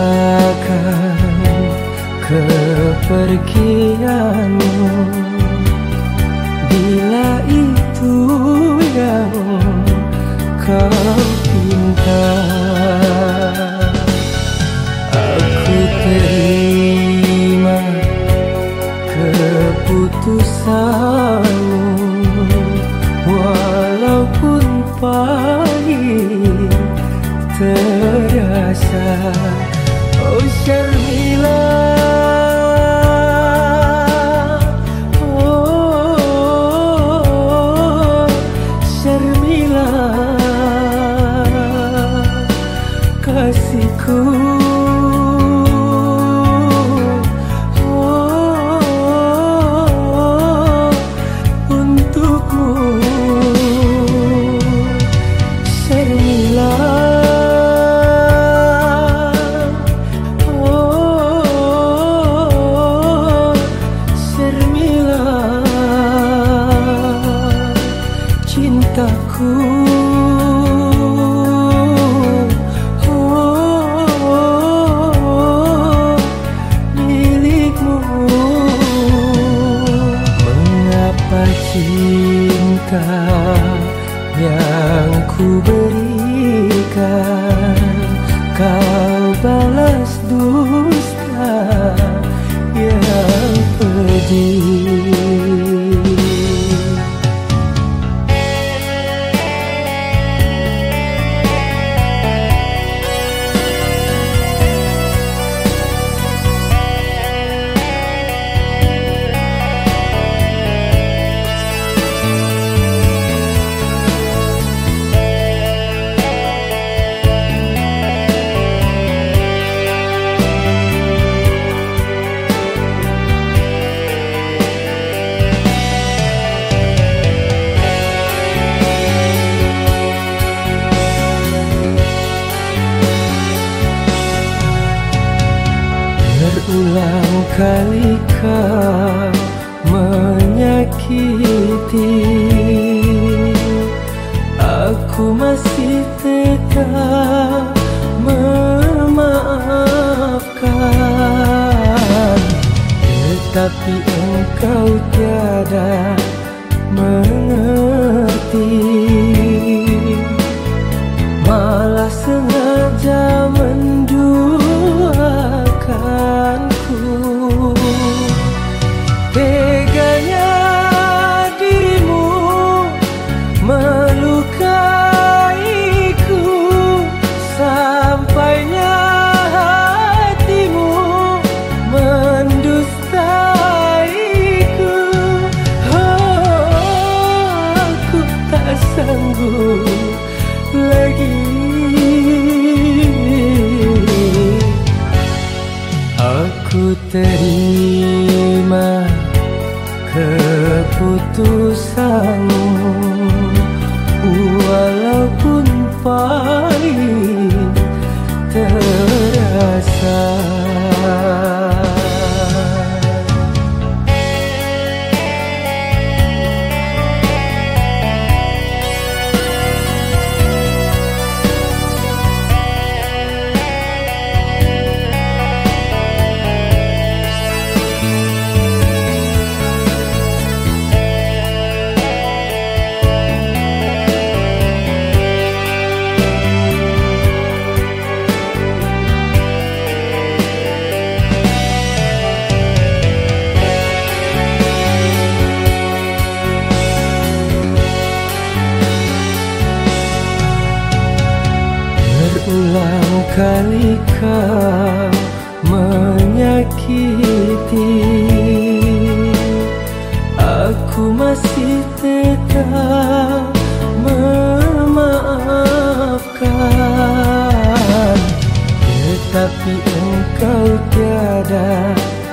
merasakan kepergianmu. Bila itu yang kau pinta, aku terima keputusanmu, walaupun pahit terasa. Oh Syarmila, oh Syarmila, kasihku. Cintaku, milikmu. Mengapa cinta yang ku berikan kau balas dusta yang pedih? Berulang kali kau menyakiti, aku masih tetap memaafkan. Tetapi engkau tiada mengerti, malah sengaja menduakanku. Teganya dirimu melukaiku, sampainya hatimu mendustaiku. Oh, aku tak sanggup lagi. Aku terima keputusanmu, walaupun pahit terasa. Berulang kali kau menyakiti, aku masih tetap memaafkan. Tetapi engkau tiada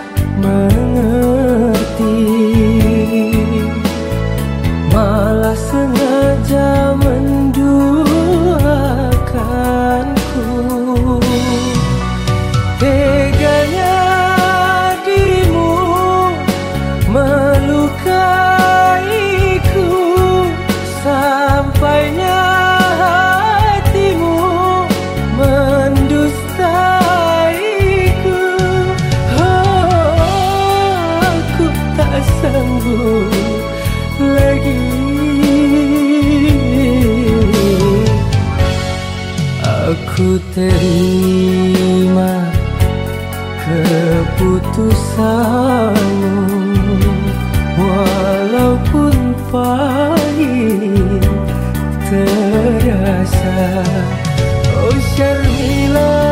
mengerti, malah sengaja menduakanku. Teganya dirimu melukaiku, sampainya hatimu mendustai. Ku terima keputusanmu, walaupun pahit terasa. Oh Syarmila,